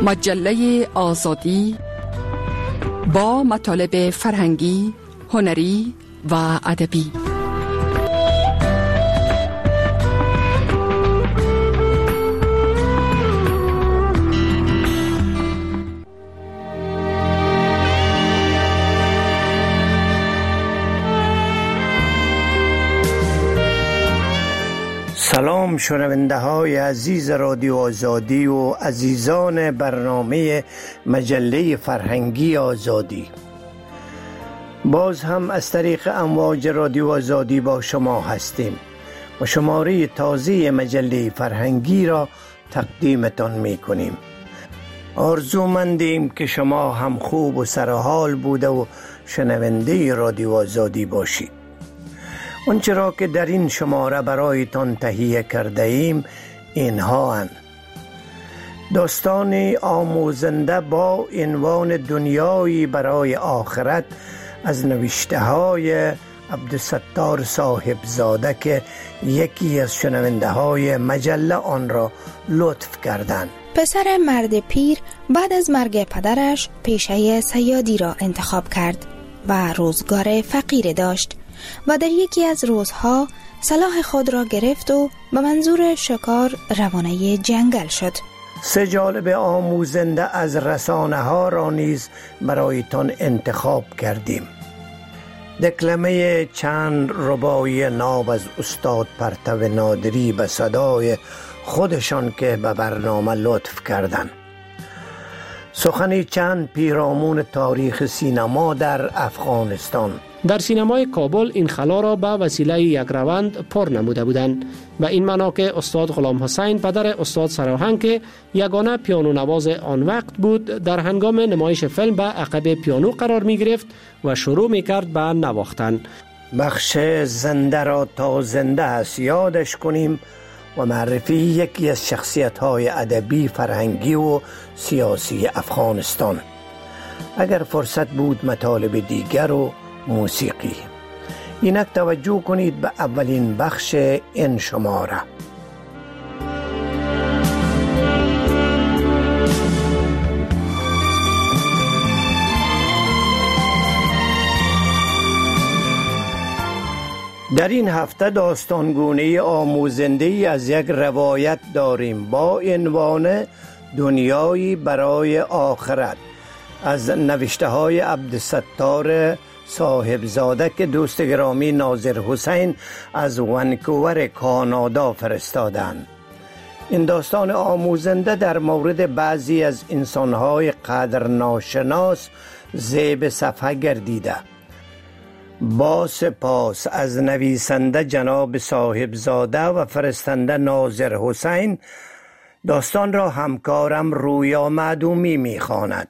مجله آزادی با مطالب فرهنگی، هنری و ادبی. سلام شنونده های عزیز رادیو آزادی و عزیزان برنامه مجله فرهنگی آزادی. باز هم از طریق امواج رادیو آزادی با شما هستیم و شماره تازه مجله فرهنگی را تقدیمتان می کنیم. آرزومندیم که شما هم خوب و سرحال بوده و شنونده رادیو آزادی باشید. آنچه را که در این شماره برایتان تهیه کرده ایم اینها هستند: داستان آموزنده با عنوان دنیایی برای آخرت از نوشته های عبدالستار صاحبزاده که یکی از شنونده های مجله آن را لطف کردند. پسر مرد پیر بعد از مرگ پدرش پیشه صیادی را انتخاب کرد و روزگار فقیر داشت و در یکی از روزها سلاح خود را گرفت و به منظور شکار روانه جنگل شد. سه جالب آموزنده از رسانه ها را نیز برایتان انتخاب کردیم. دکلمه چند رباعی ناب از استاد پرتو نادری به صدای خودشان که به برنامه لطف کردند. سخنی چند پیرامون تاریخ سینما در افغانستان. در سینمای کابل این خلا را به وسیله یک روند پر نموده بودند. به این معنا که استاد غلام حسین پدر استاد سراهنگ که یگانه پیانو نواز آن وقت بود در هنگام نمایش فیلم به عقب پیانو قرار می گرفت و شروع می کرد به نواختن. بخش زنده را تا زنده است یادش کنیم و معرفی یکی از شخصیت‌های ادبی، فرهنگی و سیاسی افغانستان. اگر فرصت بود مطالب دیگر و موسیقی. اینک توجه کنید به اولین بخش این شماره. در این هفته داستانگونه آموزنده از یک روایت داریم با عنوان دنیایی برای آخرت از نوشته های عبدالستار صاحبزاده که دوست گرامی ناظر حسین از ونکوور کانادا فرستادند. این داستان آموزنده در مورد بعضی از انسانهای قدر ناشناس زیب صفحه گردیده. با سپاس از نویسنده جناب صاحبزاده و فرستنده ناظر حسین، داستان را همکارم رویا معدومی می‌خواند.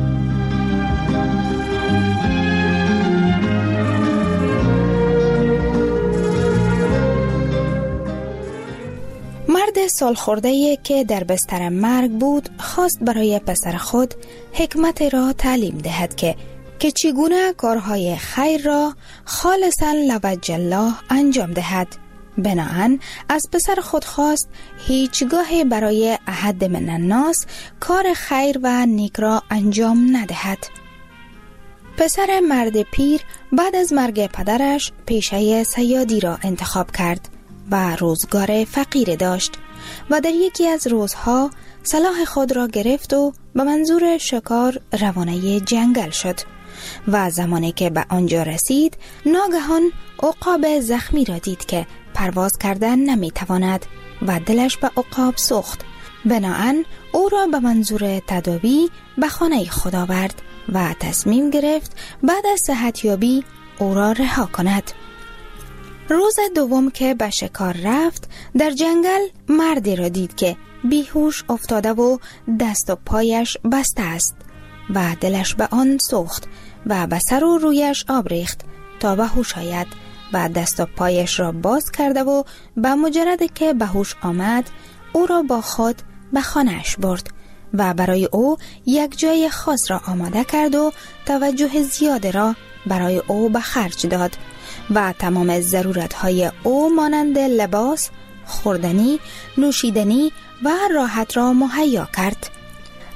مرد سالخورده‌ای که در بستر مرگ بود خواست برای پسر خود حکمت را تعلیم دهد که چگونه کارهای خیر را خالصاً لوجه الله انجام دهد. بناهن از پسر خود خواست هیچگاه برای احد من الناس کار خیر و نیک را انجام ندهد. پسر مرد پیر بعد از مرگ پدرش پیشه صیادی را انتخاب کرد و روزگار فقیر داشت و در یکی از روزها سلاح خود را گرفت و به منظور شکار روانه جنگل شد و زمانی که به آنجا رسید ناگهان عقاب زخمی را دید که پرواز کردن نمیتواند و دلش به عقاب سوخت. بناهن او را به منظور تداوی به خانه خود آورد و تصمیم گرفت بعد از صحتیابی او را رها کند. روز دوم که به شکار رفت در جنگل مردی را دید که بیهوش افتاده و دست و پایش بسته است و دلش به آن سوخت و به سر و رویش آب ریخت تا به هوش آید و دست و پایش را باز کرده و به مجرد که به هوش آمد او را با خود به خانه‌اش برد و برای او یک جای خاص را آماده کرد و توجه زیاد را برای او به خرج داد و تمام ضرورت‌های او مانند لباس، خوردنی، نوشیدنی و راحت را مهیا کرد.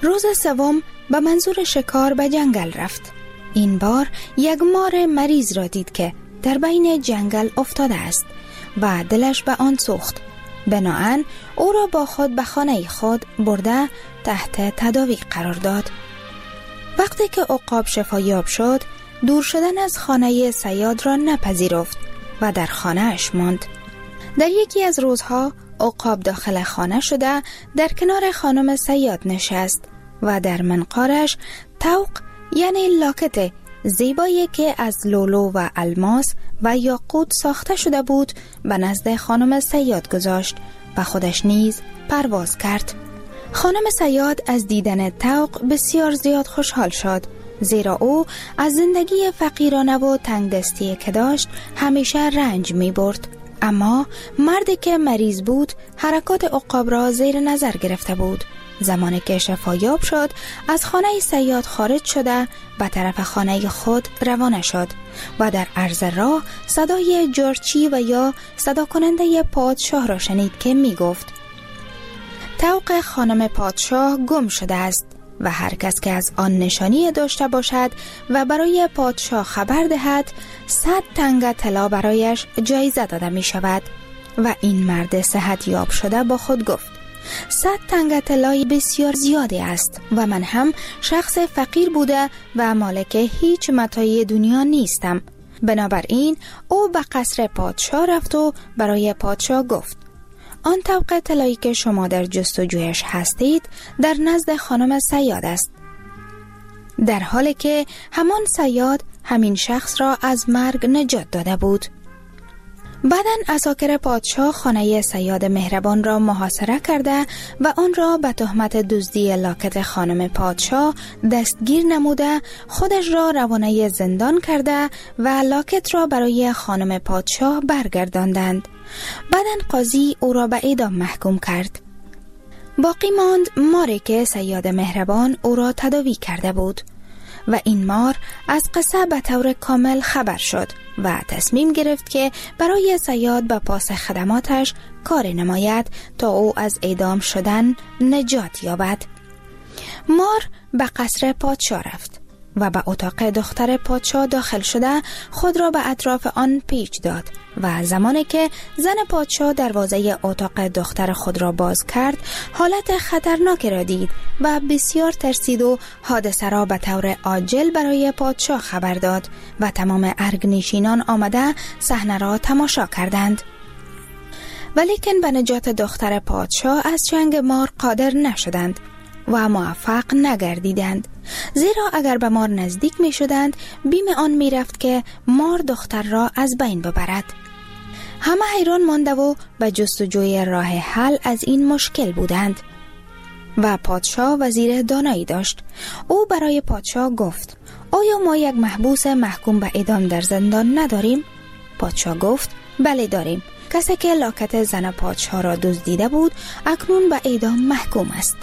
روز سوم به منظور شکار به جنگل رفت. این بار یک مار مریض را دید که در بین جنگل افتاده است و دلش به آن سوخت. بناهن او را با خود به خانه خود برده تحت تداوی قرار داد. وقتی که عقاب شفایاب شد، دور شدن از خانه صیاد را نپذیرفت و در خانه اش ماند. در یکی از روزها عقاب داخل خانه شده در کنار خانم صیاد نشست و در منقارش طوق یعنی لاکت زیبایی که از لولو و الماس و یاقوت ساخته شده بود به نزد خانم صیاد گذاشت و خودش نیز پرواز کرد. خانم صیاد از دیدن طوق بسیار زیاد خوشحال شد، زیرا او از زندگی فقیرانه و تنگ دستی که داشت همیشه رنج می برد. اما مردی که مریض بود حرکات عقاب را زیر نظر گرفته بود. زمانی که شفایاب شد از خانه صیاد خارج شده به طرف خانه خود روانه شد و در عرض راه صدای جارچی و یا صدا کننده پادشاه را شنید که می گفت طوق خانم پادشاه گم شده است و هر کس که از آن نشانی داشته باشد و برای پادشاه خبر دهد 100 تنگ طلا برایش جایزه داده می شود. و این مرد صحت یاب شده با خود گفت 100 تنگ طلای بسیار زیادی است و من هم شخص فقیر بوده و مالک هیچ متاع دنیا نیستم. بنابراین او به قصر پادشاه رفت و برای پادشاه گفت آن طوق طلایی که شما در جستجویش هستید در نزد خانم صیاد است، در حالی که همان صیاد همین شخص را از مرگ نجات داده بود. بعداً عساکر پادشاه خانه صیاد مهربان را محاصره کرده و آن را به تهمت دزدی لاکت خانم پادشاه دستگیر نموده خودش را روانه زندان کرده و لاکت را برای خانم پادشاه برگرداندند. بعداً قاضی او را به اعدام محکوم کرد. باقی ماند ماری که صیاد مهربان او را تداوی کرده بود و این مار از قصه به طور کامل خبر شد و تصمیم گرفت که برای صیاد به پاس خدماتش کار نماید تا او از اعدام شدن نجات یابد. مار به قصر پادشاه رفت و به اتاق دختر پادشاه داخل شده خود را به اطراف آن پیچ داد و زمانی که زن پادشاه دروازه اتاق دختر خود را باز کرد حالت خطرناکی را دید و بسیار ترسید و حادثه را به طور عاجل برای پادشاه خبر داد و تمام ارگنشینان آمده صحنه را تماشا کردند. ولیکن به نجات دختر پادشاه از چنگ مار قادر نشدند و موفق نگردیدند، زیرا اگر به مار نزدیک می شدند بیم آن می رفت که مار دختر را از بین ببرد. همه حیران مانده و به جستجوی راه حل از این مشکل بودند و پادشاه وزیر دانایی داشت. او برای پادشاه گفت آیا ما یک محبوس محکوم به اعدام در زندان نداریم؟ پادشاه گفت بله داریم. کسی که لاکت زن پادشاه را دزدیده بود اکنون به اعدام محکوم است.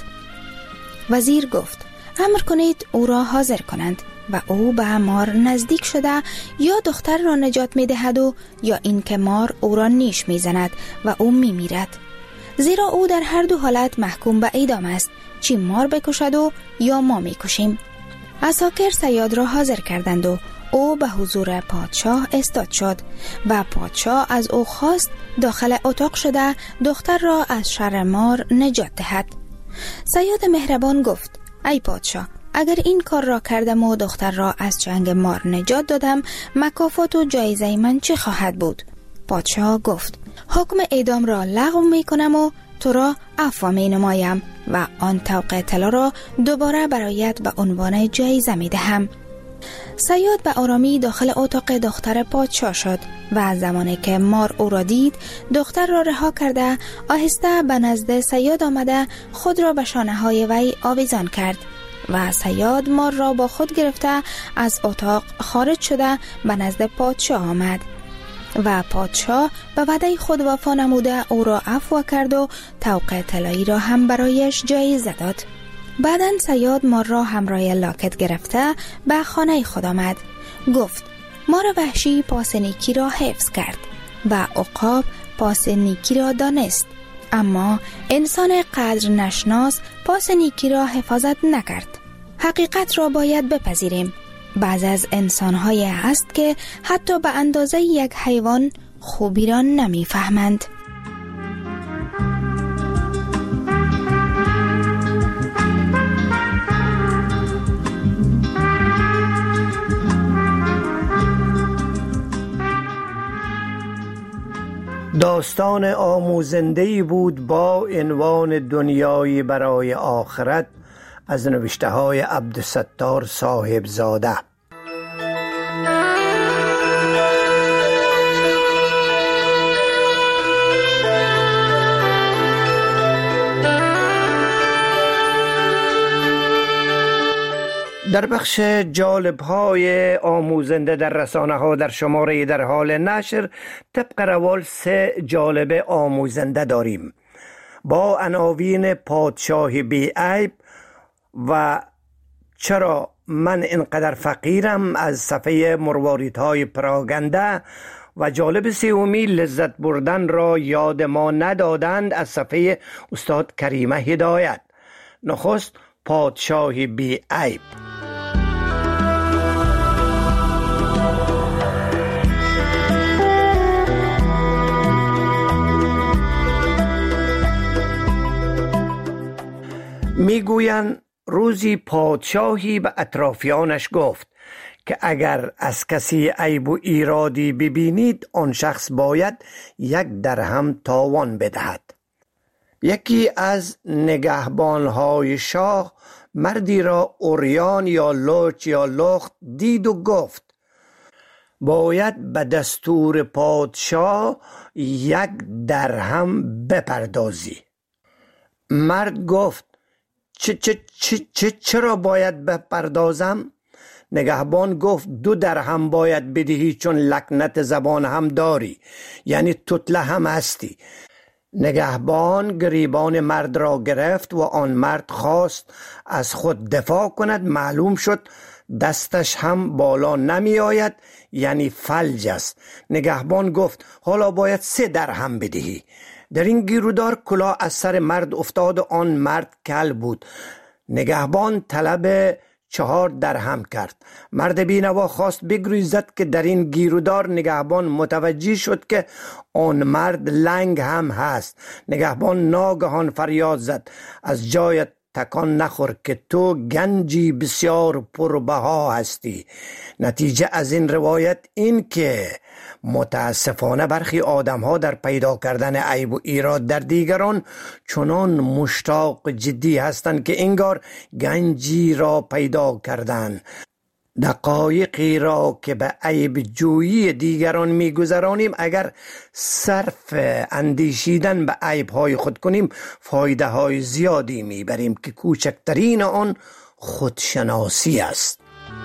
وزیر گفت امر کنید او را حاضر کنند و او به مار نزدیک شده یا دختر را نجات می دهد و یا این که مار او را نیش می زند و او می میرد، زیرا او در هر دو حالت محکوم به اعدام است، چی مار بکشد و یا ما می کشیم. عساکر صیاد را حاضر کردند و او به حضور پادشاه استاد شد و پادشاه از او خواست داخل اتاق شده دختر را از شر مار نجات دهد. صیاد مهربان گفت ای پادشاه، اگر این کار را کردم و دختر را از چنگ مار نجات دادم مکافات و جایزه من چه خواهد بود؟ پادشاه گفت حکم اعدام را لغو می کنم و تو را عفو می نمایم و آن طوق طلا را دوباره برایت به عنوان جایزه می دهم. صیاد به آرامی داخل اتاق دختر پادشاه شد و زمانی که مار او را دید دختر را رها کرده آهسته به نزد صیاد آمده خود را به شانه های وی آویزان کرد و صیاد مار را با خود گرفته از اتاق خارج شده به نزد پادشاه آمد و پادشاه به وعده خود وفا نموده او را عفو کرد و طوق طلایی را هم برایش جایزه داد. بعداً صیاد مار را همراه لاکت گرفته به خانه خود آمد. گفت مار وحشی پاس نیکی را حفظ کرد و عقاب پاس نیکی را دانست. اما انسان قدر نشناس پاس نیکی را حفاظت نکرد. حقیقت را باید بپذیریم. بعض از انسان‌های هست که حتی به اندازه یک حیوان خوبی را نمی‌فهمند. داستان آموزنده‌ای بود با عنوان دنیایی برای آخرت از نوشته‌های عبدالستار صاحبزاده. در بخش جالب‌های آموزنده در رسانه‌ها در شماره در حال نشر طبق روال 3 جالب آموزنده داریم با عناوین پادشاه بی عیب و چرا من اینقدر فقیرم از صفحه مرواریدهای پراگنده و جالب سومی لذت بردن را یاد ما ندادند از صفحه استاد کریمه هدایت. نخست پادشاه بی عیب. میگویند روزی پادشاهی به اطرافیانش گفت که اگر از کسی عیب و ایرادی ببینید آن شخص باید 1 درهم تاوان بدهد. یکی از نگهبانهای شاه مردی را عریان یا لوچ یا لخت دید و گفت باید به دستور پادشاه 1 درهم بپردازی. مرد گفت چرا باید بپردازم؟ نگهبان گفت 2 درهم باید بدهی چون لکنت زبان هم داری، یعنی توتله هم هستی. نگهبان گریبان مرد را گرفت و آن مرد خواست از خود دفاع کند. معلوم شد دستش هم بالا نمی آید، یعنی فلج است. نگهبان گفت حالا باید 3 درهم بدهی. در این گیرودار کلاه از سر مرد افتاد و آن مرد کل بود. نگهبان طلب 4 درهم کرد. مرد بینوا خواست بگریزد که در این گیرودار نگهبان متوجه شد که آن مرد لنگ هم هست. نگهبان ناگهان فریاد زد از جایت تکان نخور که تو گنجی بسیار پربها هستی. نتیجه از این روایت این که متاسفانه برخی آدم‌ها در پیدا کردن عیب و ایراد در دیگران چنان مشتاق جدی هستند که انگار گنجی را پیدا کردند. دقایقی را که به عیب جویی دیگران می‌گذرانیم اگر صرف اندیشیدن به عیب‌های خود کنیم فایده‌های زیادی می‌بریم که کوچکترین آن خودشناسی است.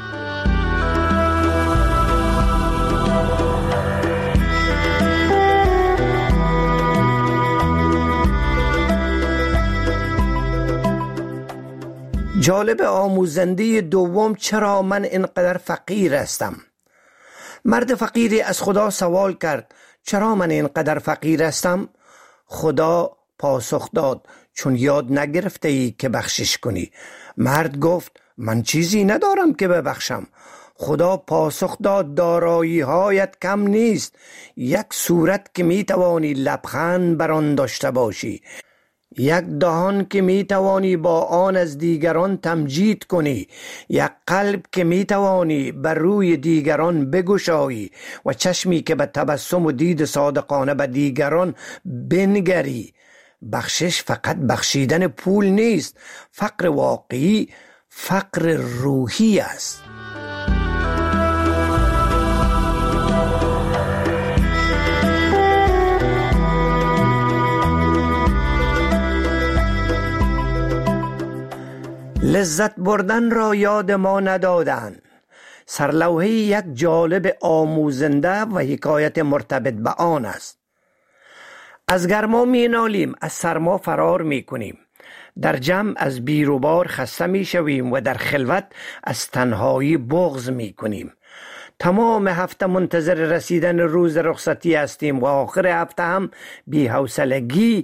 جالب آموزنده دوم چرا من اینقدر فقیر هستم؟ مرد فقیری از خدا سوال کرد چرا من اینقدر فقیر هستم؟ خدا پاسخ داد چون یاد نگرفته ای که بخشش کنی. مرد گفت من چیزی ندارم که ببخشم. خدا پاسخ داد دارایی هایت کم نیست. 1 صورت که می توانی لبخند بر آن داشته باشی، 1 دهان که می توانی با آن از دیگران تمجید کنی، 1 قلب که می توانی بر روی دیگران بگشایی و چشمی که به تبسم و دید صادقانه به دیگران بنگری. بخشش فقط بخشیدن پول نیست. فقر واقعی فقر روحی است. لذت بردن را یاد ما ندادند. سرلوحه 1 جالب آموزنده و حکایت مرتبط به آن است. از گرما می نالیم، از سرما فرار می کنیم. در جمع از بیروبار خسته می شویم و در خلوت از تنهایی بغض می کنیم. تمام هفته منتظر رسیدن روز رخصتی هستیم و آخر هفته هم بی‌حوصلگی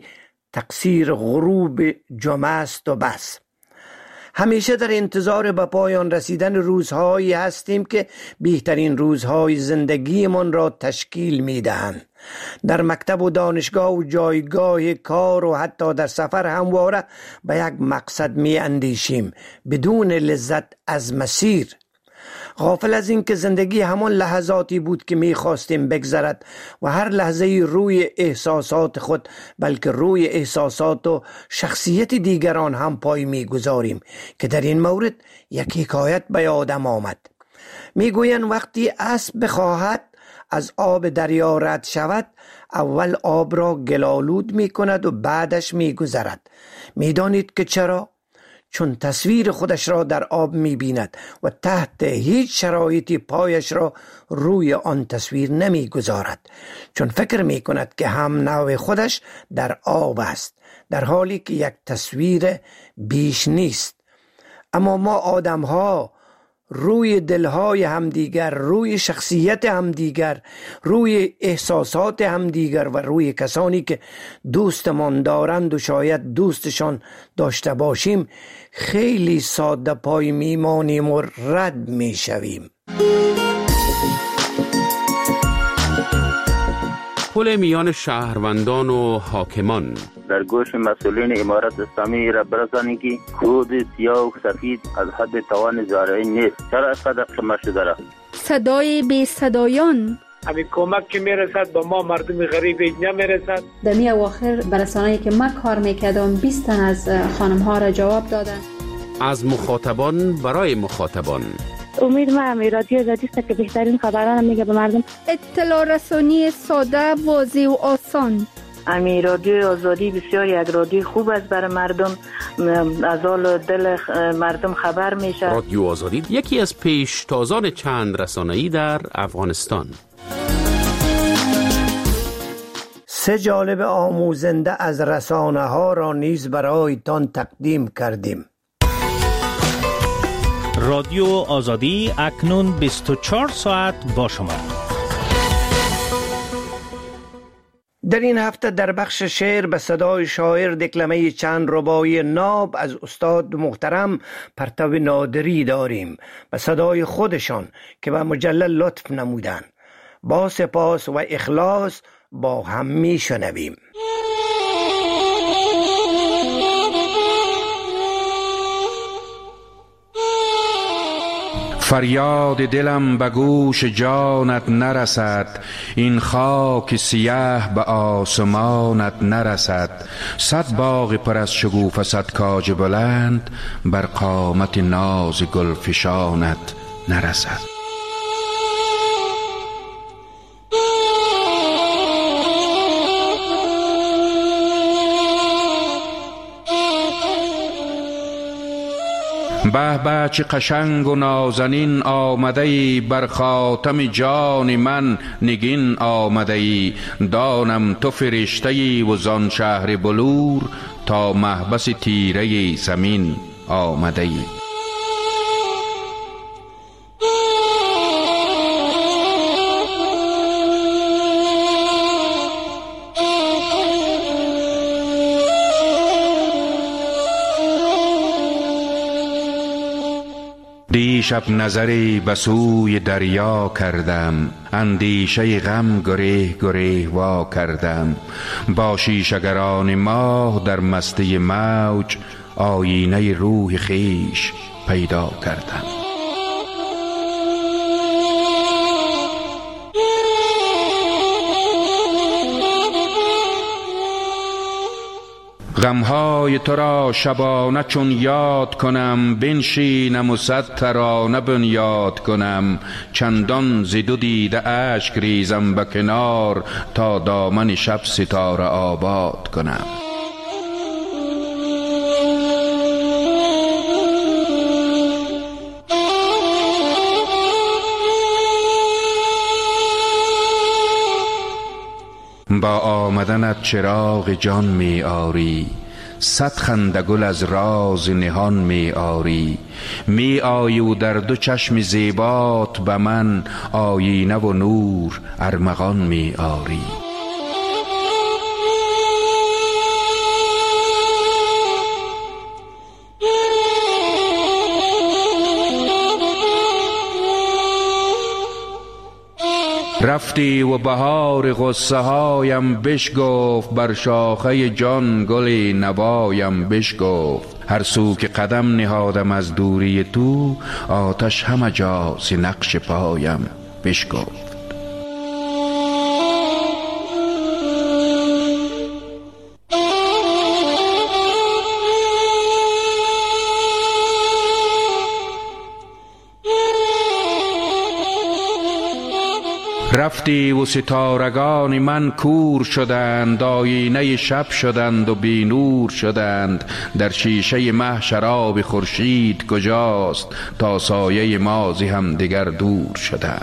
تقصیر غروب جمعه است و بس. همیشه در انتظار به پایان رسیدن روزهایی هستیم که بهترین روزهای زندگیمان را تشکیل می‌دهند. در مکتب و دانشگاه و جایگاه کار و حتی در سفر همواره به یک مقصد می‌اندیشیم بدون لذت از مسیر، غافل از این که زندگی همان لحظاتی بود که می‌خواستیم بگذرد و هر لحظه روی احساسات خود بلکه روی احساسات و شخصیت دیگران هم پای می‌گذاریم که در این مورد یک حکایت به یادم آمد. می‌گویند وقتی اسب بخواهد از آب دریا رد شود اول آب را گلالود می‌کند و بعدش می‌گذرد. می‌دانید که چرا؟ چون تصویر خودش را در آب می‌بیند و تحت هیچ شرایطی پایش را روی آن تصویر نمی‌گذارد، چون فکر می‌کند که هم نوع خودش در آب است، در حالی که یک تصویر بیش نیست. اما ما آدم‌ها روی دلهای همدیگر، روی شخصیت همدیگر، روی احساسات همدیگر و روی کسانی که دوستمان دارند و شاید دوستشان داشته باشیم خیلی ساده پای میمانیم و رد میشویم. پل میان شهروندان و حاکمان. در گوش مسئولین امارت اسلامی را برسانید که کود سیاه و سفید از حد توان زارعی نیست. چرا اینقدر قمه شده را؟ صدای بی صدایان. همین کمک که میرسد با ما مردم غریب نمیرسد. در می اواخر برسانه‌ای که من کار میکردم 20 تن از خانم ها را جواب دادن. از مخاطبان برای مخاطبان. امید ما رادیو آزادی است که بهترین خبران میگه به مردم. اطلاع رسانی ساده، واضح و آسان. رادیو آزادی بسیار یک رادیو خوب است برای مردم، از حال دل مردم خبر میشه. رادیو آزادی یکی از پیشتازان چند رسانه‌ای در افغانستان. 3 جانب آموزنده از رسانه ها را نیز برایتان تقدیم کردیم. رادیو آزادی اکنون 24 ساعت با شما. در این هفته در بخش شعر به صدای شاعر دکلمه چند رباعی ناب از استاد محترم پرتو نادری داریم به صدای خودشان که به مجله لطف نمودند. با سپاس و اخلاص با هم می شنویم. فریاد دلم به گوش جانت نرسد، این خاک سیاه به آسمانت نرسد. 100 باغ پر از شگوفه 100 کاج بلند، بر قامت ناز گلفشانت نرسد. به به چه قشنگ و نازنین آمده ای، بر خاتم جان من نگین آمده ای. دانم تو فرشته ای و زان شهر بلور، تا محبس تیره زمین آمده ای. دیشب نظری به سوی دریا کردم، اندیشه غم گریه گریه وا کردم. با شیشه‌گران ماه در مستی موج، آینه روح خویش پیدا کردم. غمهای تو را شبانه چون یاد کنم، بنشینم و 100 ترانه بنیاد کنم. چندان ز 2 دیده اشک ریزم به کنار، تا دامن شب ستاره آباد کنم. با آمدنت چراغ جان می آری، 100 خنده گل از راز نهان می آری. می آیی و در 2 چشم زیبات به من، آیینه و نور ارمغان می آری. رفتی و بهار غصه هایم بشگفت، بر شاخه جان گل نوایم بشگفت. هر سو که قدم نهادم از دوری تو، آتش همه جا ز نقش پایم بشگفت. رفتی و ستارگان من کور شدند، آینه شب شدند و بی نور شدند. در شیشه مه شراب خورشید کجاست، تا سایه ما ز هم دگر دور شدند.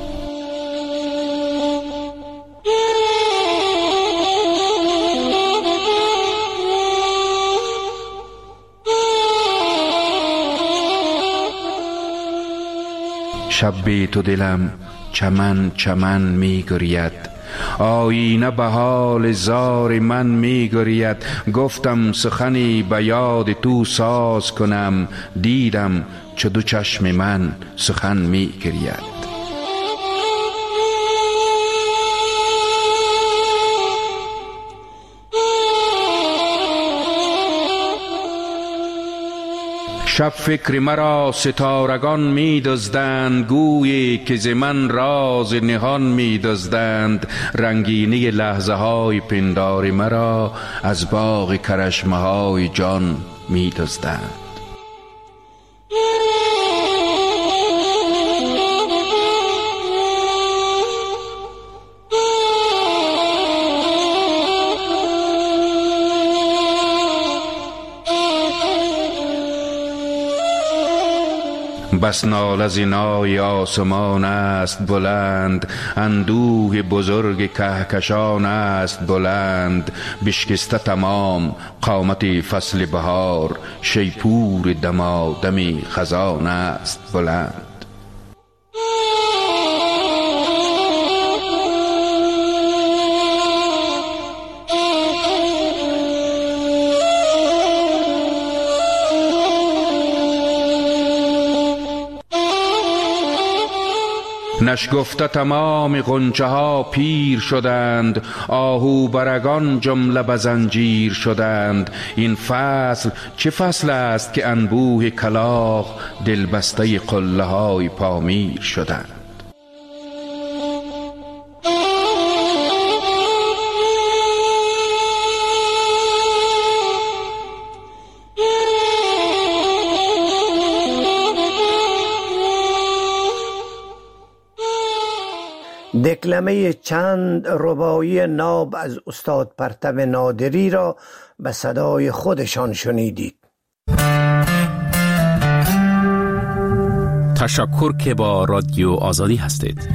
شب بی تو دلم چمن چمن می گرید، آینه به حال زار من می گرید. گفتم سخنی به یاد تو ساز کنم، دیدم چو دو چشم من سخن می گرید. شب فکر مرا ستارگان می دزدند، گویی که ز من راز نهان می دزدند. رنگینی لحظه های پندار مرا، از باغ کرشمه های جان می دزدند. بس ناله ز نای آسمان است بلند، اندوه بزرگ کهکشان است بلند. بشکسته تمام قامت فصل بهار، شیپور دمادمی خزان است بلند. نشگفته تمام غنچه ها پیر شدند، آهو برگان جمله به زنجیر شدند. این فصل چه فصل است که انبوه کلاغ، دلبسته قله های پامیر شدند. دکلمه چند رباعی ناب از استاد پرتو نادری را به صدای خودشان شنیدید. تشکر که با رادیو آزادی هستید.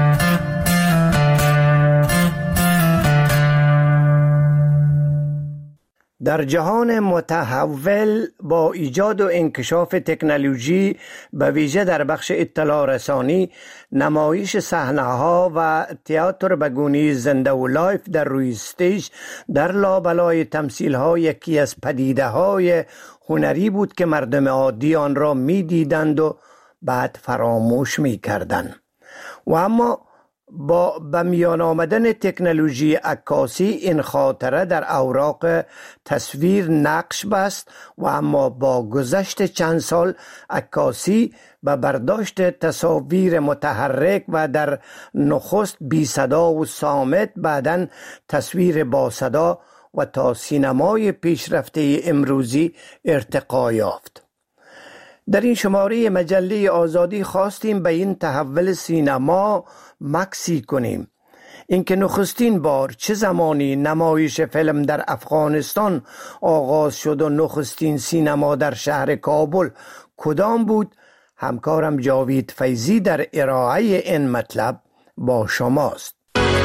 در جهان متحول با ایجاد و انکشاف تکنولوژی به ویژه در بخش اطلاع رسانی، نمایش صحنه‌ها و تئاتر به گونه زنده و لایف در روی استیج در لابلای تمثیل‌ها یکی از پدیده‌های هنری بود که مردم عادی آن را می‌دیدند و بعد فراموش می‌کردند. و اما با به میان آمدن تکنولوژی عکاسی این خاطره در اوراق تصویر نقش بست و اما با گذشت چند سال عکاسی به برداشت تصاویر متحرک و در نخست بی صدا و صامت، بعداً تصویر با صدا و تا سینمای پیشرفته امروزی ارتقا یافت. در این شماره مجله آزادی خواستیم به این تحول سینما مکسی کنیم. اینکه نخستین بار چه زمانی نمایش فیلم در افغانستان آغاز شد و نخستین سینما در شهر کابل کدام بود، همکارم جاوید فیضی در ارائه این مطلب با شماست.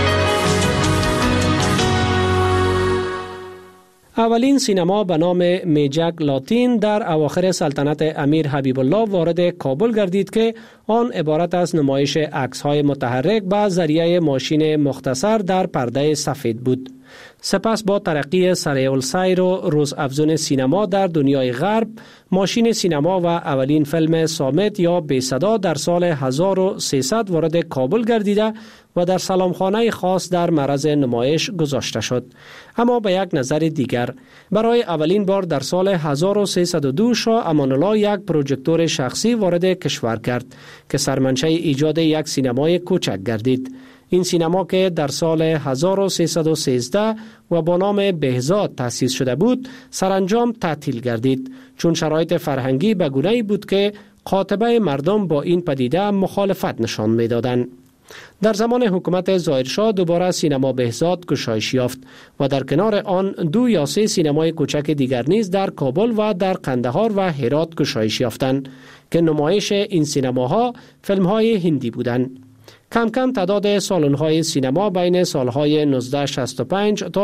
اولین سینما به نام میجک لاتین در اواخر سلطنت امیر حبیب الله وارد کابل گردید که آن عبارت از نمایش عکس‌های متحرک با ذریعه ماشین مختصر در پرده سفید بود. سپس با ترقی سریع السیر و روزافزون سینما در دنیای غرب، ماشین سینما و اولین فیلم صامت یا بی صدا در سال 1300 وارد کابل گردیده و در سلامخانه خاص در معرض نمایش گذاشته شد. اما به یک نظر دیگر، برای اولین بار در سال 1302 شاه امان الله یک پروژکتور شخصی وارد کشور کرد که سرمنشه ایجاد یک سینمای کوچک گردید. این سینما که در سال 1313 و با نام بهزاد تأسیس شده بود، سرانجام تعطیل گردید، چون شرایط فرهنگی به گونه‌ای بود که قاطبه مردم با این پدیده مخالفت نشان می‌دادند. در زمان حکومت ظاهرشاه دوباره سینما بهزاد گشایش یافت و در کنار آن 2 یا 3 سینمای کوچک دیگر نیز در کابل و در قندهار و هرات گشایش یافتند که نمایش این سینماها فیلم‌های هندی بودند. کم کم تعداد سالن‌های سینما بین سالهای 1965 تا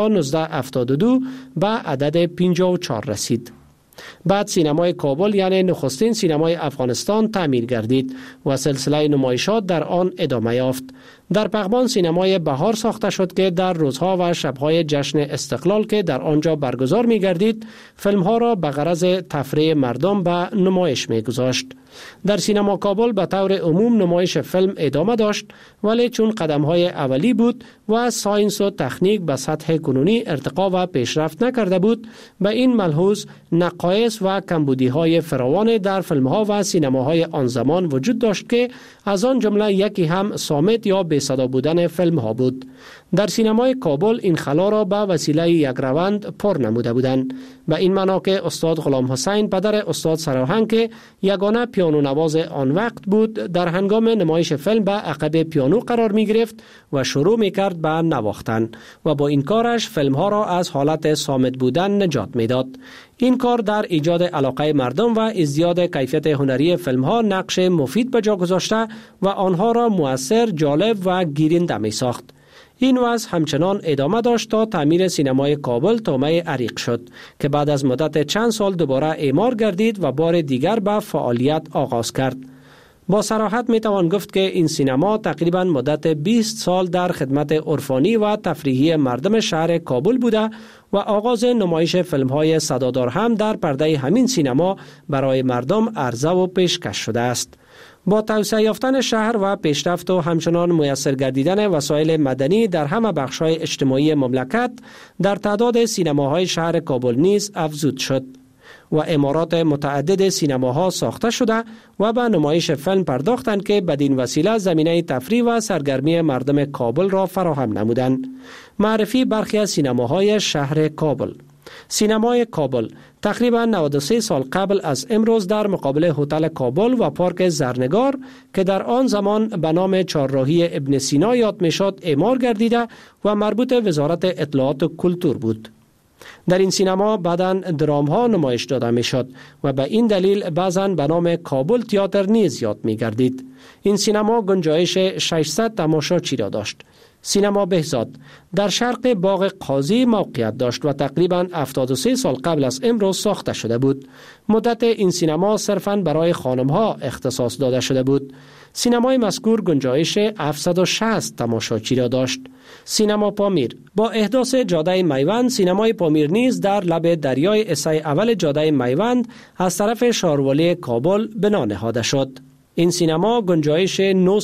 1972 به عدد 54 رسید. بعد سینمای کابل یعنی نخستین سینمای افغانستان تعمیر گردید و سلسله نمایشات در آن ادامه یافت. در پغمان سینمای بهار ساخته شد که در روزها و شبهای جشن استقلال که در آنجا برگزار می گردید، فیلمها را به غرض تفریح مردم به نمایش می گذاشت. در سینما کابل به طور عموم نمایش فیلم ادامه داشت، ولی چون قدم‌های اولی بود و ساینس و تکنیک به سطح کنونی ارتقا و پیشرفت نکرده بود، به این ملحوظ نقایص و کمبودی‌های فراوان در فیلم‌ها و سینماهای آن زمان وجود داشت که از آن جمله یکی هم صامت یا بی صدا بودن فیلم‌ها بود. در سینمای کابل این خلا را به وسیله یک روند پر نموده بودند، به این معنا که استاد غلام حسین پدر استاد سراهنگ که یگانه پیانو نواز آن وقت بود، در هنگام نمایش فیلم به عقب پیانو قرار می گرفت و شروع می کرد به نواختن و با این کارش فیلم‌ها را از حالت صامت بودن نجات می داد. این کار در ایجاد علاقه مردم و ازدیاد کیفیت هنری فیلم‌ها نقش مفید به جا گذاشته و آنها را مؤثر، جالب و گیرنده می ساخت. این وضع همچنان ادامه داشت تا تعمیر سینمای کابل طامع عریق شد که بعد از مدت چند سال دوباره اعمار گردید و بار دیگر به فعالیت آغاز کرد. با صراحت می توان گفت که این سینما تقریباً مدت 20 سال در خدمت عرفانی و تفریحی مردم شهر کابل بوده و آغاز نمایش فیلم‌های صدادار هم در پرده همین سینما برای مردم عرضه و پیشکش شده است. با توسعه یافتن شهر و پیشرفت و همچنان میسر گردیدن وسایل مدنی در همه بخش‌های اجتماعی مملکت، در تعداد سینماهای شهر کابل نیز افزود شد و عمارات متعدد سینماها ساخته شده و به نمایش فیلم پرداختند که بدین وسیله زمینه تفریح و سرگرمی مردم کابل را فراهم نمودند. معرفی برخی از سینماهای شهر کابل. سینمای کابل تقریباً 93 سال قبل از امروز در مقابل هتل کابل و پارک زرنگار که در آن زمان به نام چهارراهی ابن سینا یاد میشد اعمار گردیده و مربوط وزارت اطلاعات و کلتور بود. در این سینما بعداً درام ها نمایش داده می شد و به این دلیل بعضاً به نام کابل تئاتر نیز یاد می گردید. این سینما گنجایش 600 تماشاچی را داشت. سینما بهزاد در شرق باغ قاضی موقعیت داشت و تقریباً 73 سال قبل از امروز ساخته شده بود. مدت این سینما صرفاً برای خانم‌ها اختصاص داده شده بود. سینمای مذکور گنجایش 760 تماشاچی را داشت. سینما پامیر با احداث جاده میوند، سینمای پامیر نیز در لب دریای اسه اول جاده میوند از طرف شاروالی کابل بنا نهاده شد. این سینما گنجایش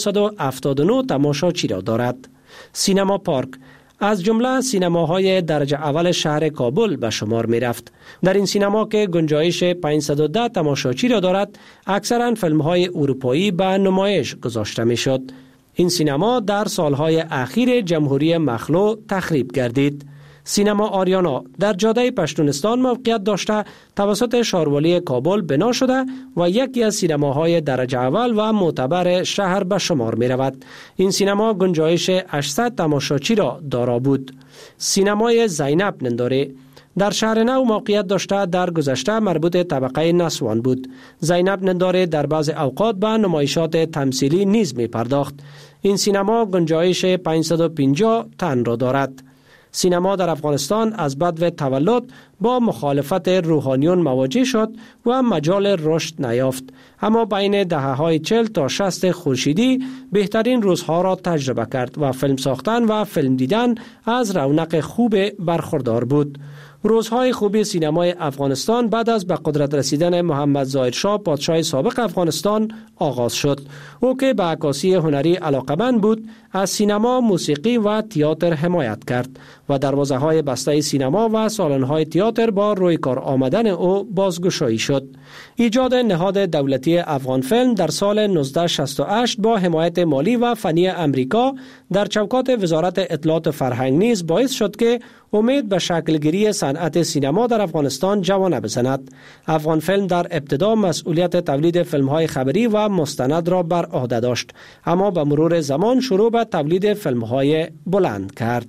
979 تماشاچی را دارد. سینما پارک از جمله سینماهای درجه اول شهر کابل به شمار می رفت. در این سینما که گنجایش 510 تماشاچی را دارد، اکثرا فیلم‌های اروپایی به نمایش گذاشته می شد. این سینما در سالهای اخیر جمهوری مخلوع تخریب گردید. سینما آریانا در جاده پشتونستان موقعیت داشته توسط شاروالی کابل بنا شده و یکی از سینماهای درجه اول و معتبر شهر به شمار می رود. این سینما گنجایش 800 تماشاچی را دارا بود. سینمای زینب ننداری در شهر نو موقعیت داشته در گذشته مربوط طبقه نسوان بود. زینب ننداری در بعض اوقات به نمایشات تمثیلی نیز می پرداخت. این سینما گنجایش 550 تن را دارد. سینما در افغانستان از بدو تولد با مخالفت روحانیون مواجه شد و مجال رشد نیافت، اما بین دهه‌های 40 تا 60 خورشیدی بهترین روزها را تجربه کرد و فیلم ساختن و فیلم دیدن از رونق خوب برخوردار بود. روزهای خوب سینمای افغانستان بعد از به قدرت رسیدن محمد ظاهرشاه پادشاه سابق افغانستان آغاز شد. او که به عکاسی هنری علاقه‌مند بود، از سینما، موسیقی و تئاتر حمایت کرد و دروازه‌های بسته سینما و سالن‌های تئاتر با روی کار آمدن او بازگشایی شد. ایجاد نهاد دولتی افغان فیلم در سال 1968 با حمایت مالی و فنی امریکا در چوکات وزارت اطلاعات فرهنگ نیز باعث شد که امید به شکلگیری صنعت سینما در افغانستان جوانه بزند. افغان فیلم در ابتدا مسئولیت تولید فیلم‌های خبری و مستند را بر عهده داشت، اما به مرور زمان شروع به تولید فیلم‌های بلند کرد.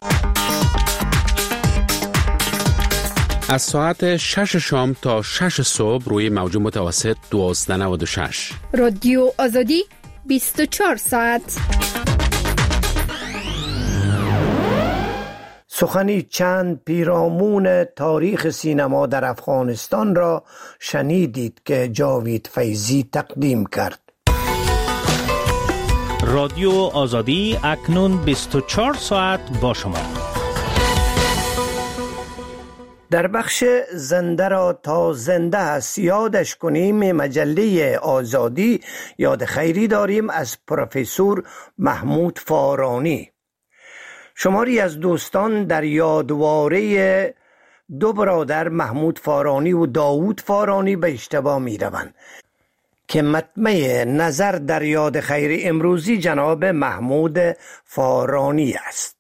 از ساعت 6 شام تا 6 صبح روی موج متوسط 1296 رادیو آزادی 24 ساعت. سخنی چند پیرامون تاریخ سینما در افغانستان را شنیدید که جاوید فیضی تقدیم کرد. رادیو آزادی اکنون 24 ساعت با شما. در بخش زنده را تا زنده است یادش کنیم مجله آزادی یاد خیری داریم از پروفسور محمود فارانی. شماری از دوستان در یادواره دو برادر محمود فارانی و داوود فارانی به اشتباه می روند که مطمع نظر در یاد خیری امروزی جناب محمود فارانی است.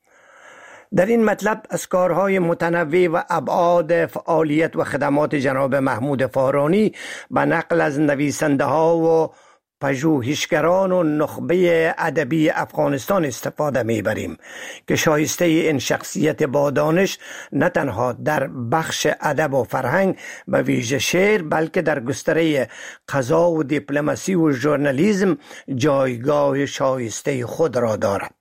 در این مطلب از کارهای متنوع و ابعاد فعالیت و خدمات جناب محمود فارانی به نقل از نویسنده ها و پژوهشگران و نخبه ادبی افغانستان استفاده میبریم که شایسته این شخصیت با دانش نه تنها در بخش ادب و فرهنگ به ویژه شعر، بلکه در گستره قضا و دیپلماسی و ژورنالیسم جایگاه شایسته خود را دارد.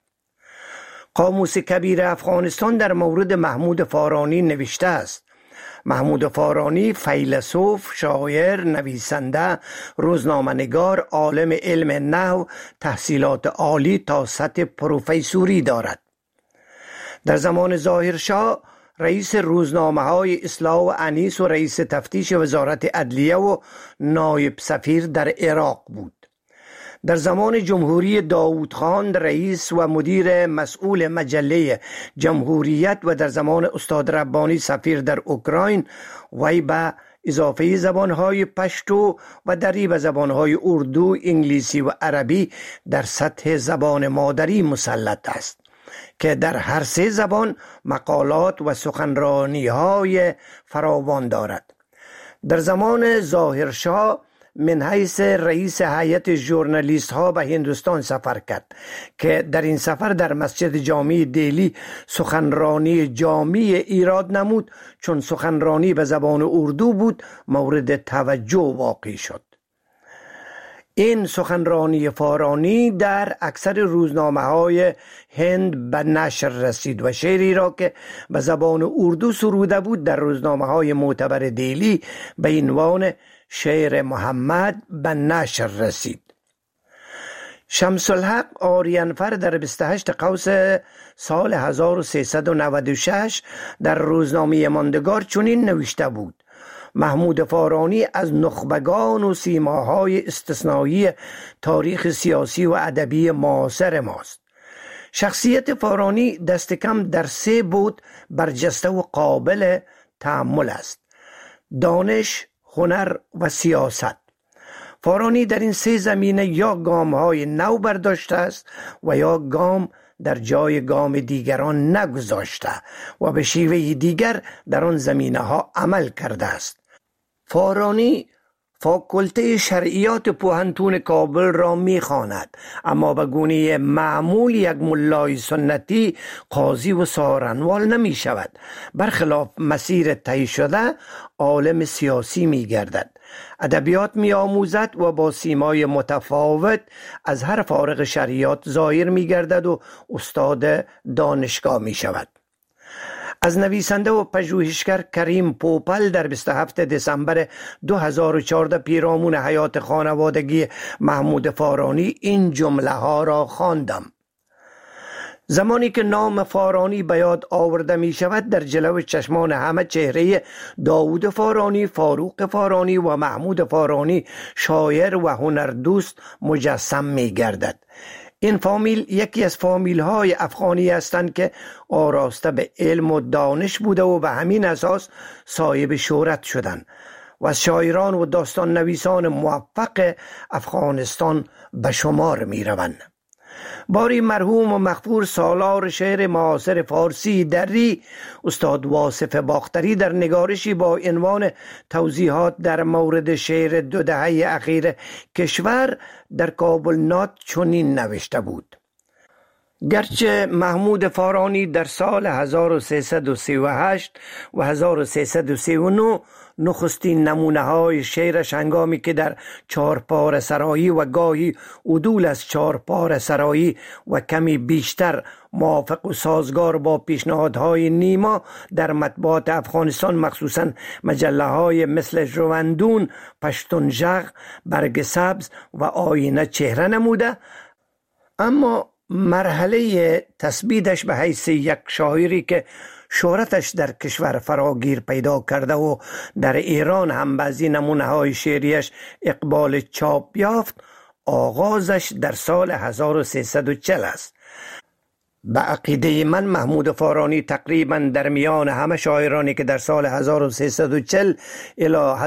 قاموس کبیر افغانستان در مورد محمود فارانی نوشته است: محمود فارانی فیلسوف، شاعر، نویسنده، روزنامه‌نگار، عالم علم نحو، تحصیلات عالی تا سطح پروفسوری دارد. در زمان ظاهرشاه رئیس روزنامه‌های اصلاح و انیس و رئیس تفتیش وزارت عدلیه و نایب سفیر در عراق بود. در زمان جمهوری داوود خان رئیس و مدیر مسئول مجله جمهوریت و در زمان استاد ربانی سفیر در اوکراین، وی به اضافه زبانهای پشتو و دریب زبانهای اردو، انگلیسی و عربی در سطح زبان مادری مسلط است که در هر سه زبان مقالات و سخنرانی‌های فراوان دارد. در زمان ظاهرشاه من حیث رئیس هیئت ژورنالیست ها به هندوستان سفر کرد که در این سفر در مسجد جامع دهلی سخنرانی جامع ایراد نمود، چون سخنرانی به زبان اردو بود مورد توجه واقع شد. این سخنرانی فارانی در اکثر روزنامه های هند به نشر رسید و شعری را که به زبان اردو سروده بود در روزنامه های معتبر دهلی به عنوان شعر محمد به نشر رسید. شمس الحق آریانفر در 28 قوس سال 1396 در روزنامه ماندگار چنین نوشته بود: محمود فارانی از نخبگان و سیماهای استثنایی تاریخ سیاسی و ادبی معاصر ماست. شخصیت فارانی دست کم در 3 بود برجسته و قابل تأمل است: دانش، هنر و سیاست. فارانی در این 3 زمینه یا گام‌های نو برداشته است و یا گام در جای گام دیگران نگذاشته و به شیوه دیگر در آن زمینه ها عمل کرده است. فارانی فاکولته شرعیات پوهنتون کابل را می‌خواند، اما به گونه معمول یک ملای سنتی قاضی و سارنوال نمی شود. برخلاف مسیر طی شده عالم سیاسی می گردد، ادبیات می آموزد و با سیمای متفاوت از هر فارغ شرعیات ظاهر می گردد و استاد دانشگاه می شود. از نویسنده و پژوهشگر کریم پوپل در 27 دسامبر 2014 پیرامون حیات خانوادگی محمود فارانی این جمله ها را خواندم: زمانی که نام فارانی به یاد آورده می شود، در جلو چشمان همه چهره داوود فارانی، فاروق فارانی و محمود فارانی شاعر و هنردوست مجسم می گردد. این فامیل یکی از فامیل های افغانی هستند که آراسته به علم و دانش بوده و به همین اساس صاحب شهرت شدند و از شاعران و داستان نویسان موفق افغانستان به شمار می روند. باری مرحوم و مغفور سالار شعر معاصر فارسی دری استاد واصف باختری در نگارشی با عنوان توضیحات در مورد شعر 2 دهه اخیر کشور در کابل نات چنین نوشته بود: گرچه محمود فارانی در سال 1338 و 1339 نخستین نمونه های شعرش هنگامی که در چهارپاره سرایی و گاهی عدول از چهارپاره سرایی و کمی بیشتر موافق و سازگار با پیشنهادهای نیما در مطبوعات افغانستان مخصوصا مجله های مثل ژوندون، پشتون ژغ، برگ سبز و آینه چهره نموده، اما مرحله تثبیتش به حیث یک شاعری که شهرتش در کشور فراگیر پیدا کرده و در ایران هم بعضی نمونه های شعریش اقبال چاپ یافت، آغازش در سال 1340 است. به عقیده من محمود فارانی تقریبا در میان همه شاعرانی که در سال 1340 الی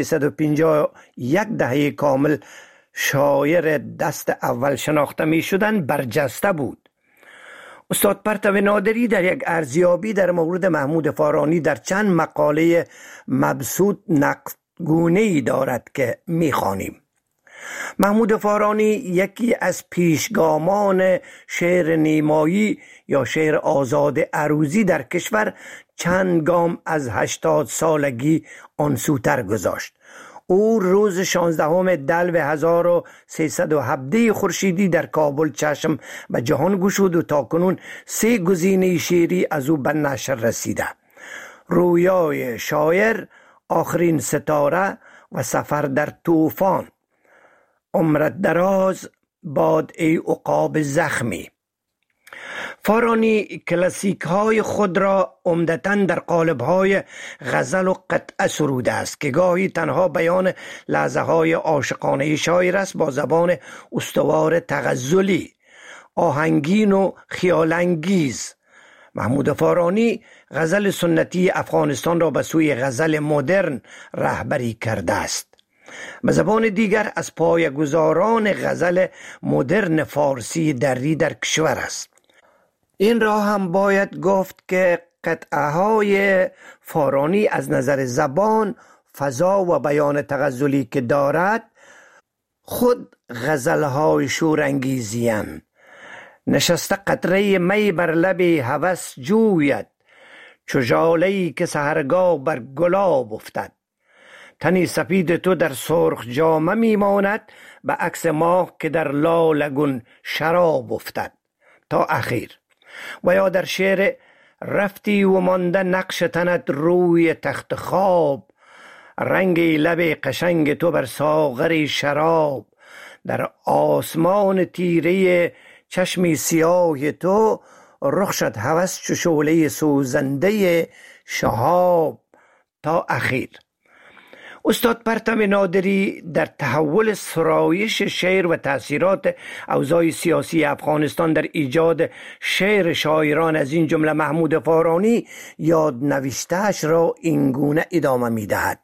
1351 دهه کامل شاعر دست اول شناخته می شدن برجسته بود. استاد پرتو نادری در یک ارزیابی در مورد محمود فارانی در چند مقاله مبسوط نقدگونه‌ای دارد که می خوانیم: محمود فارانی یکی از پیشگامان شعر نیمایی یا شعر آزاد عروضی در کشور چند گام از 80 سالگی آن سوتر گذاشت. او روز 16 دلو 1317 خورشیدی در کابل چشم به جهان گشود و تاکنون 3 گزینه شعری از او به نشر رسیده: رویای شاعر، آخرین ستاره و سفر در طوفان. عمرت دراز باد ای عقاب زخمی. فارانی کلاسیک های خود را عمدتاً در قالب های غزل و قطعه سروده است که گاهی تنها بیان لحظه های عاشقانه شاعر است با زبان استوار تغزلی، آهنگین و خیالانگیز. محمود فارانی غزل سنتی افغانستان را به سوی غزل مدرن رهبری کرده است. به زبان دیگر از پایه‌گذاران غزل مدرن فارسی دری در کشور است. این را هم باید گفت که قطعه های فارانی از نظر زبان، فضا و بیان تغزلی که دارد خود غزل های شورانگیزی اند. نشسته قطره می بر لب هوس جوید، چو ژاله‌ای که سحرگاه بر گلاب افتد. تنی سپید تو در سرخ جامه میماند، به عکس ماه که در لالگون شراب افتد. تا اخیر. و یا در شعر رفتی و مانده نقش تنت روی تخت خواب، رنگ لب قشنگ تو بر ساغر شراب، در آسمان تیره چشمی سیاه تو، رخ شد هوس چو شعله سوزنده شهاب. تا اخیر. استاد پرتو نادری در تحول سرایش شعر و تأثیرات اوضاع سیاسی افغانستان در ایجاد شعر شاعران از این جمله محمود فارانی یاد نوشته‌اش را اینگونه ادامه می‌دهد: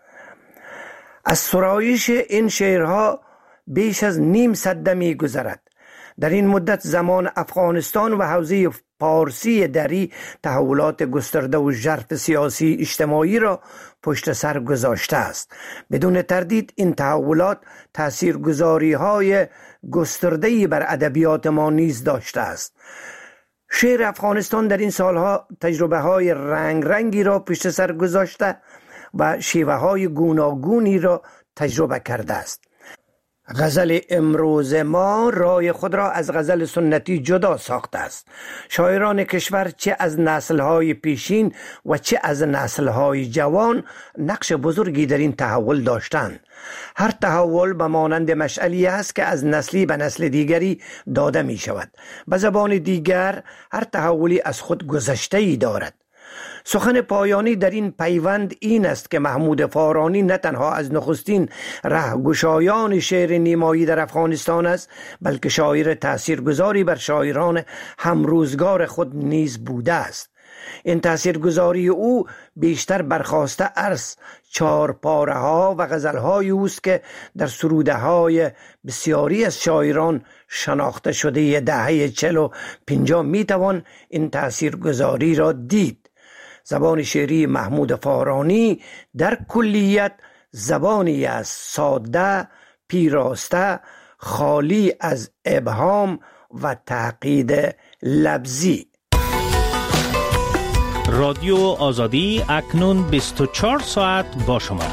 از سرایش این شعرها بیش از نیم صده می‌گذرد. در این مدت زمان افغانستان و حوزه پارسی دری تحولات گسترده و ژرف سیاسی اجتماعی را پشت سر گذاشته است. بدون تردید این تحولات تاثیرگذاری‌های گسترده‌ای بر ادبیات ما نیز داشته است. شعر افغانستان در این سالها تجربه‌های رنگی را پشت سر گذاشته و شیوه‌های گوناگونی را تجربه کرده است. غزل امروز ما رای خود را از غزل سنتی جدا ساخته است. شاعران کشور چه از نسل‌های پیشین و چه از نسل‌های جوان نقش بزرگی در این تحول داشتند. هر تحول به مانند مشعلی است که از نسلی به نسل دیگری داده می شود. به زبان دیگر هر تحولی از خود گذشته‌ای دارد. سخن پایانی در این پیوند این است که محمود فارانی نه تنها از نخستین رهگشایان شعر نیمایی در افغانستان است، بلکه شاعر تاثیرگذاری بر شاعران همروزگار خود نیز بوده است. این تاثیرگذاری او بیشتر برخاسته از چارپاره ها و غزل های اوست که در سروده های بسیاری از شاعران شناخته شده دهه 40 و 50 می توان این تاثیرگذاری را دید. زبان شعری محمود فارانی در کلیت زبانی است ساده، پیراسته، خالی از ابهام و تعقید لفظی. رادیو آزادی اکنون 24 ساعت با شما.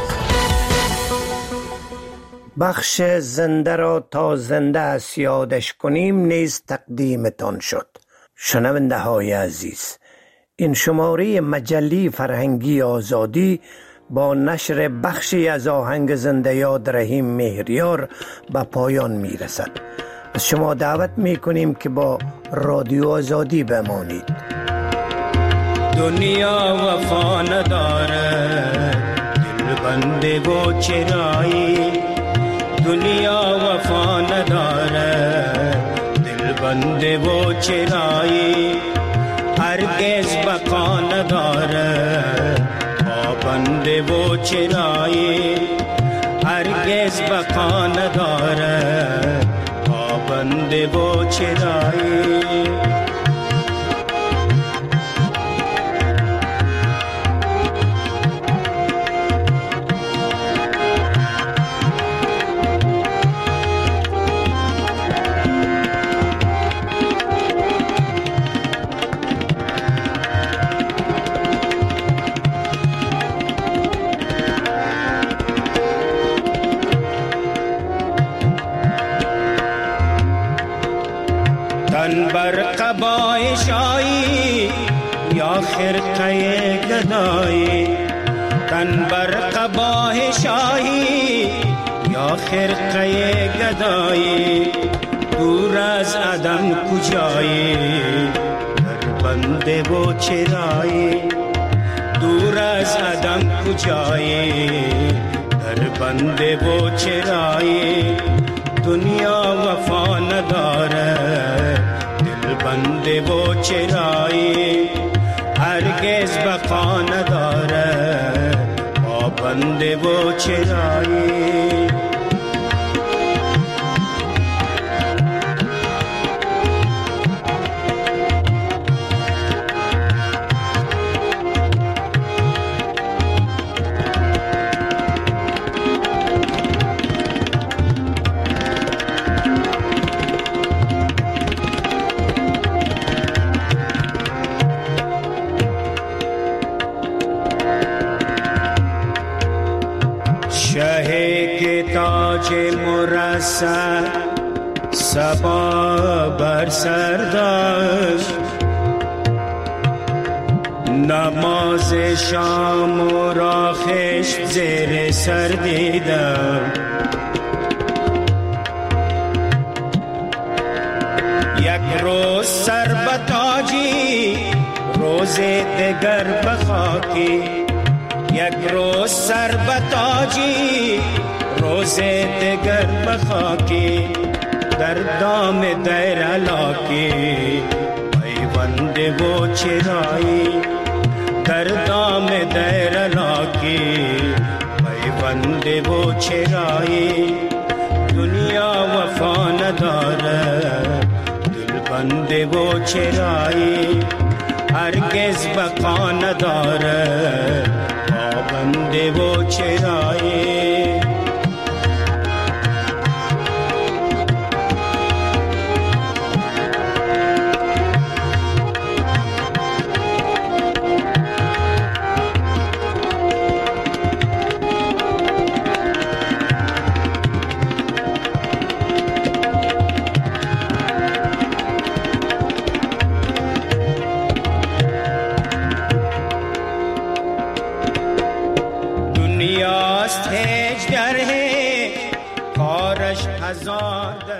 بخش زنده را تا زنده است یادش کنیم نیز تقدیمتان شد. شنونده های عزیز، این شماره مجله فرهنگی آزادی با نشر بخشی از آهنگ زنده یاد رحیم مهریار به پایان می رسد. از شما دعوت می کنیم که با رادیو آزادی بمانید. دنیا وفا نداره دل بنده و چرایی، دنیا وفا نداره دل بنده و چرایی، هرگز بقا نداره پابنده و چرایی، هرگز بقا نداره پابنده و چرایی. تن بر قبای شایی یا خرقه گدایی، تن بر قبای شایی یا خرقه گدایی، دور از عدم کجایی در بنده و چرایی، دور از عدم کجایی در بنده و چرایی، دنیا وفا نداره دل بنده و چرایی، هرگز بقا نداره پابنده و چرایی. تاج مرصع صبا بر سر داشت، نماز شام و را خشت زیر سر دیدم، یک روز سر به تاجی روز دگر به خاکی، یک روز سر به تاجی روز دگر به خاکی، در دام دیر علاکی پیونده و چرایی، در دام دیر علاکی پیونده و چرایی، دنیا وفا نداره دل بنده و چرایی، هرگز بقا نداره پابنده و چرایی. هزار